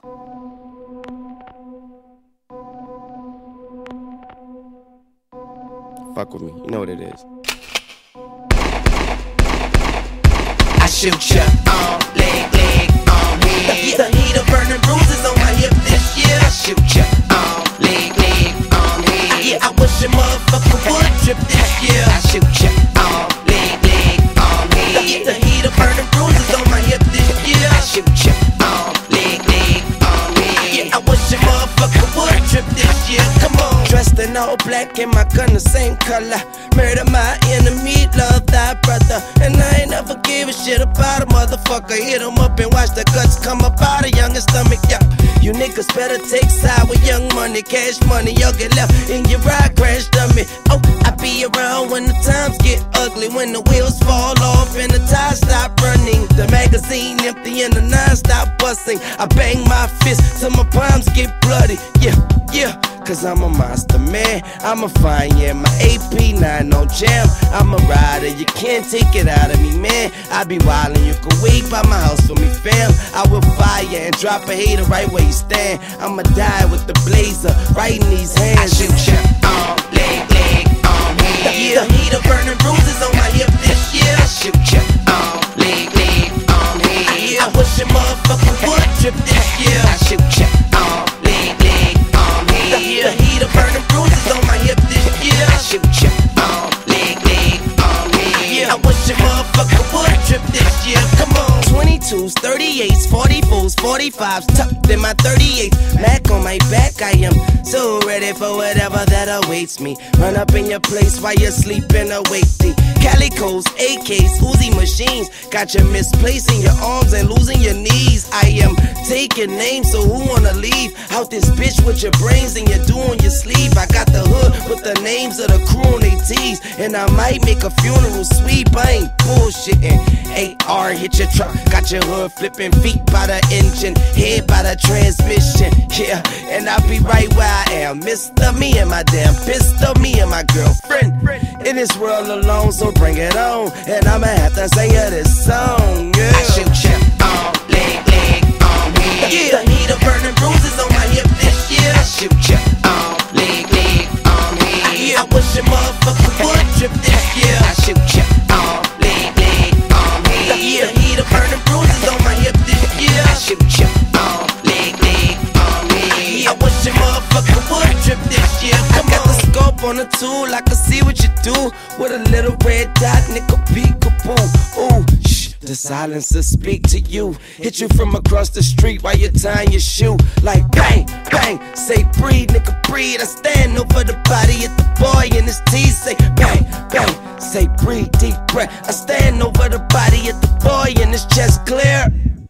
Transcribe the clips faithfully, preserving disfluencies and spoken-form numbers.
Fuck with me, you know what it is. I shoot ya, arm, leg, leg, arm, head. The heat of burning bruises on my hip this year. I shoot ya, arm, leg, leg, arm, head. Yeah, I wish a motherfucker would trip this year. I shoot ya, arm, leg, leg, arm, head. The heat of burning bruises on my hip this year. I shoot ya, arm, leg, leg, arm, head. Yeah, I wish a motherfucker would trip this year. Come on. Dressed in all black and my gun the same color. Murder my enemy, love thy brother. And I ain't never give a shit about a motherfucker. Hit him up and watch the guts come up out of youngest stomach, yeah. You niggas better take side with young money, cash money. Y'all get left in your ride, crash dummy. Oh, I be around when the times get ugly, when the wheels fall off and the tires stop running. The magazine empty and the nine stop busting. I bang my fist till my palms get bloody, yeah, yeah. Cause I'm a monster, man. I'm a fine, yeah. My A P nine on jam. I'm a rider, you can't take it out of me, man. I be wildin', you can wait by my house for me, fam. I will fire and drop a hater right where you stand. I'ma die with the blazer right in these hands. I shoot ya, arm, leg, leg, arm, head. Yeah, the heat of burning bruises on my hip this year. I shoot ya, arm, leg, leg, arm, head. Yeah, I wish a motherfucker would trip this year. I shoot ya, arm, leg, leg, arm, head. The heat of burning bruises on my hip this year. I shoot ya, arm, leg, leg, arm, head. Yeah, I wish a motherfucker would trip this year. Come on. twenty-twos, thirty-eights, forty-fours, forty-fives, tucked in my thirty-eights. Mac on my back, I am so ready for whatever that awaits me. Run up in your place while you're sleeping, awake thee. Calicos, A Ks, Uzi machines. Got you misplacing your arms and losing your knees. I am taking names, so who wanna leave out this bitch with your brains and your do on your sleeve? I got the hood with the names of the crew on they tees, and I might make a funeral sweep. I ain't bullshitting. A R hit your truck, got your hood flipping, feet by the engine, head by the transmission. Yeah, and I'll be right where I am. Mister Me and my damn pistol, me and my girlfriend in this world alone, so bring it on. And I'ma have to sing you this song. Yeah. I shoot ya, arm, leg, leg, arm, head. Yeah, the heat of burning bruises on my hip this year. I shoot ya, arm, leg, leg, arm, head. Yeah, I wish a motherfucker would trip this year. I shoot ya, arm, leg, leg, arm, head. Yeah, the heat of burning bruises on my hip this year. I shoot ya, arm, leg, leg, arm, head. Yeah, I wish a motherfucker would trip this year. Come I got on. The scope on the tool, I can see what you do with a little red dot, nickel peekaboo. Ooh, shh, the silencer speak to you. Hit you from across the street while you're tying your shoe. Like bang, bang, say breathe, nigga breathe. I stand over the body of the boy in his teeth. Say bang, bang, say breathe, deep breath. I stand over the body of the boy in his chest clear.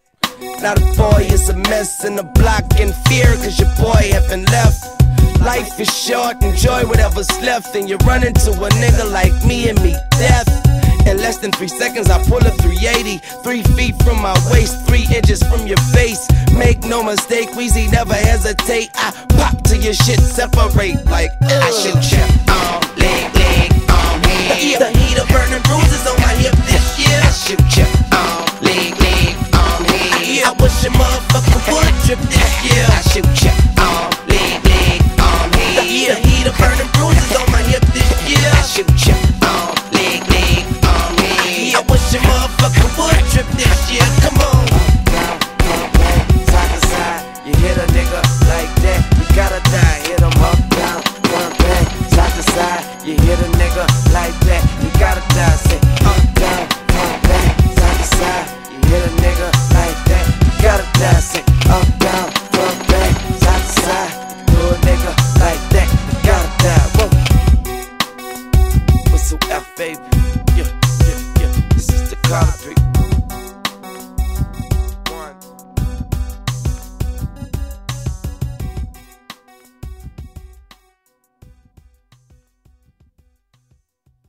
Now the boy is a mess in the block in fear, cause your boy haven't left. Life is short, enjoy whatever's left. And you run into a nigga like me and meet death. In less than three seconds I pull a three eighty. Three feet from my waist, three inches from your face. Make no mistake, Weezy never hesitate. I pop till your shit separate like ugh. I shoot ya, arm, leg, leg, arm, head. Yeah, the heat of burning bruises on my hip this year. I shoot ya, arm, leg, leg, arm, head. Yeah, I wish a motherfucker would trip this year. I shoot ya, arm, leg, leg, arm, head. Yeah, the heat of burning bruises on my hip this year. I shoot ya, arm, leg, leg, arm, head. Yeah, I wish a motherfucker would trip this year. Come on. Down, down, back, side to side. You hit a nigga like that, you gotta die. Hit him up, down, down, back, side to side. You hit a nigga like that, you gotta die. Say up, down, down, back, side to side. You hit a nigga like that, you gotta die. Say up, down, front, back, side to side. Do a nigga like that, you gotta die. Whoa. What's up, baby?